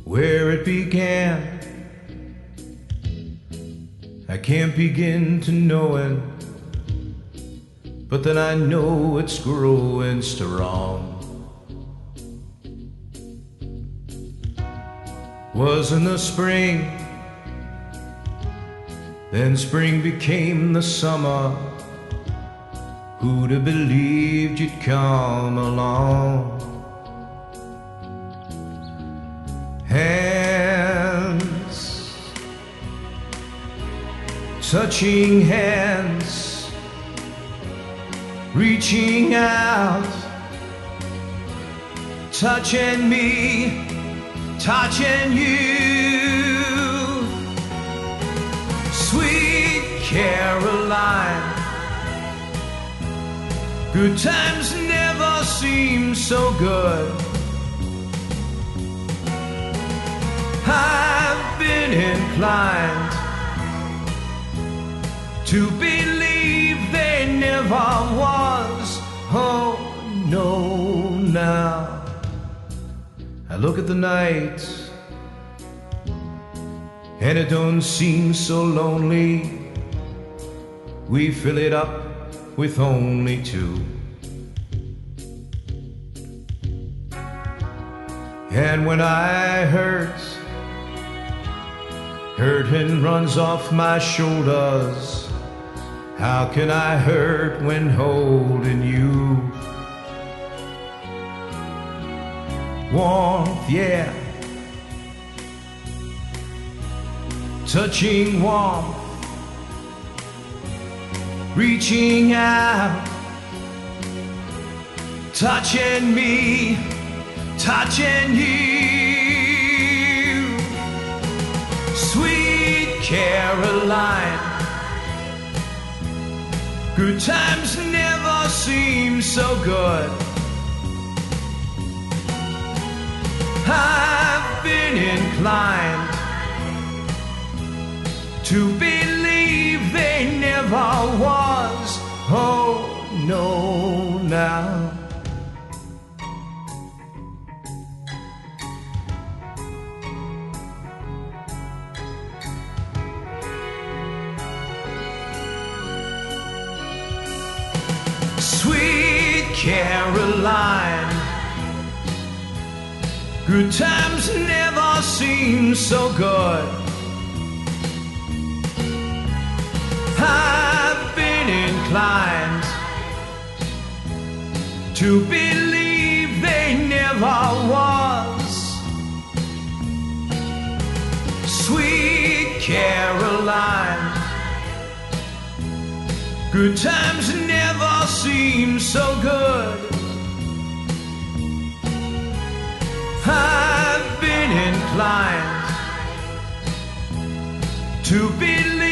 where it began. I can't begin to know it, but then I know it's growing strong. Was in the spring, then spring became the summer. Who'd have believed you'd come along? Hands, touching hands, reaching out, touching me, touching you. Sweet Caroline, good times never seem so good. I've been inclined to believe there never was. Oh no, now I look at the night and it don't seem so lonely. We fill it up with only two. And when I hurting runs off my shoulders. How can I hurt when holding you? Warmth, yeah, touching warmth, reaching out, touching me, touching you. Sweet Caroline, good times never seem so good. I've been inclined to believe they never was. Oh no, now Sweet Caroline, good times never seem so good. I've been inclined to believe they never was. Sweet Caroline, good times never seem so good. I've been inclined to believe